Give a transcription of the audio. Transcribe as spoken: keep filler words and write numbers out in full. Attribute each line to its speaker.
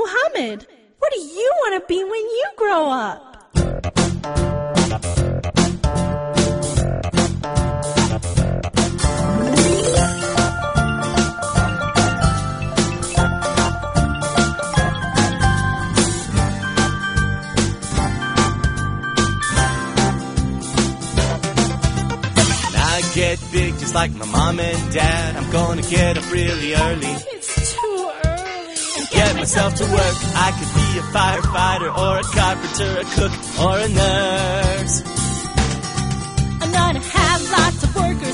Speaker 1: Muhammad, what do you want to be when you grow up?
Speaker 2: Get big just like my mom and dad. I'm gonna get up really early.
Speaker 1: It's too early.
Speaker 2: And get myself to work. I could be a firefighter or a carpenter, a cook or a nurse.
Speaker 1: I'm gonna have lots of workers